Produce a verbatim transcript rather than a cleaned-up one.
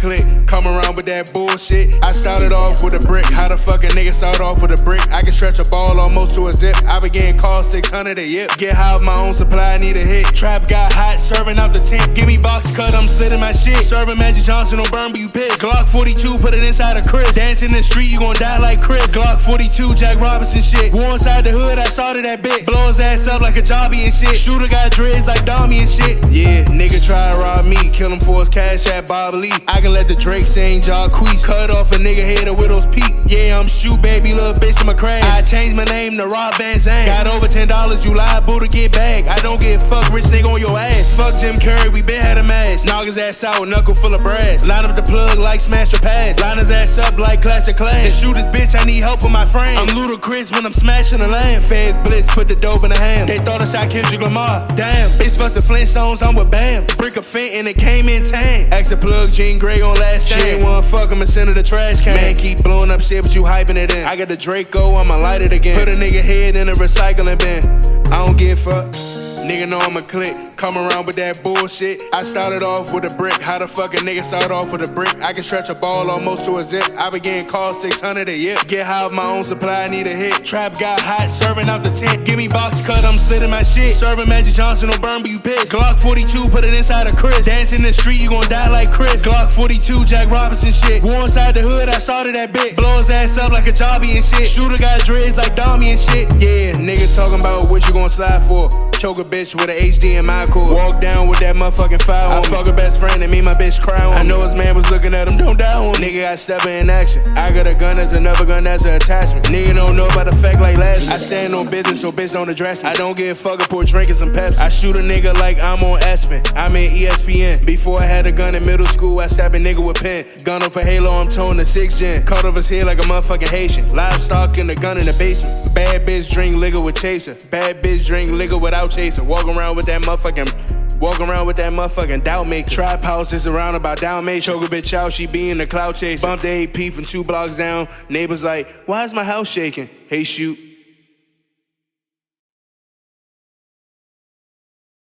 click, come around with that bullshit. I started off with a brick, how the fuck a nigga start off with a brick? I can stretch a ball almost to a zip. I been getting called six hundred a yip. Get high with my own supply, I need a hit. Trap got hot, serving out the tent. Give me box cut, I'm slitting my shit. Serving Magic Johnson on burn, but you pissed. Glock forty-two, put it inside a Chris. Dance in the street, you gon' die like Chris. Glock forty-two, Jack Robinson shit. War inside the hood, I started that bit. Blow his ass up like a jobby and shit. Shooter got dreads like Dommy and shit. Yeah, nigga try to rob me, kill him for his cash at Bob Lee. I can let the Drake sing Jacquees. Cut off a nigga head of widow's peak. Yeah, I'm shoot baby, little bitch, I'm a crash. I changed my name to Rob Van Zandt. Got over ten dollars, you liable to get back. I don't give a fuck, rich nigga on your ass. Fuck Jim Carrey, we been had a match. Knock his ass out, knuckle full of brass. Line up the plug like smash or pass. Line his ass up like Clash of Clans. And shoot his bitch, I need help for my frame. I'm ludicrous when I'm smashing the land. Feds blitz, put the dope in the ham. They thought I shot Kendrick Lamar. Damn, bitch fuck the Flintstones, I'm with Bam. Brick a Fent and it came in tan. Axe a plug, Jean Grey on last stand. She ain't wanna fuck him and send her the trash can. Man, keep blowing up shit, but you hyping it in. I got the Draco, I'ma light it again. Put a nigga head in a recycling bin. I don't give a fuck. Nigga know I'm a click, come around with that bullshit. I started off with a brick, how the fuck a nigga start off with a brick? I can stretch a ball almost to a zip. I been getting called six hundred a yip. Get high with my own supply, I need a hit. Trap got hot, serving out the tent. Give me box cut, I'm slitting my shit. Serving Magic Johnson on burn, but you pissed. Glock forty-two, put it inside a Chris. Dance in the street, you gon' die like Chris. Glock forty-two, Jack Robinson shit. War inside the hood, I started that bit. Blow his ass up like a jobby and shit. Shooter got dreads like Dommy and shit. Yeah, nigga talking about what you gon' slide for. Choke a bitch with a H D M I cord. Walk down with that motherfucking fire on I me. Fuck a best friend and me my bitch cry on I me. Know his man was looking at him, don't die on me. Nigga got stepper in action. I got a gun as another gun as an attachment. Nigga don't know about the fact like last week. I stand on business so bitch don't address me. I don't give a fuck or pour drinking some Pepsi. I shoot a nigga like I'm on Aspen. I'm in E S P N. Before I had a gun in middle school, I stab a nigga with pen. Gun over Halo, I'm towing the six gen. Cut off his head like a motherfucking Haitian. Livestock in the gun in the basement. Bad bitch drink liquor with chaser. Bad bitch drink liquor without chaser. Walk around with that motherfucking, walk around with that motherfucking doubt maker. Trap house is around about Dalmatian. Choke a bitch out, she be in the cloud chaser. Bump the A P from two blocks down. Neighbors like, why is my house shaking? Hey shoot.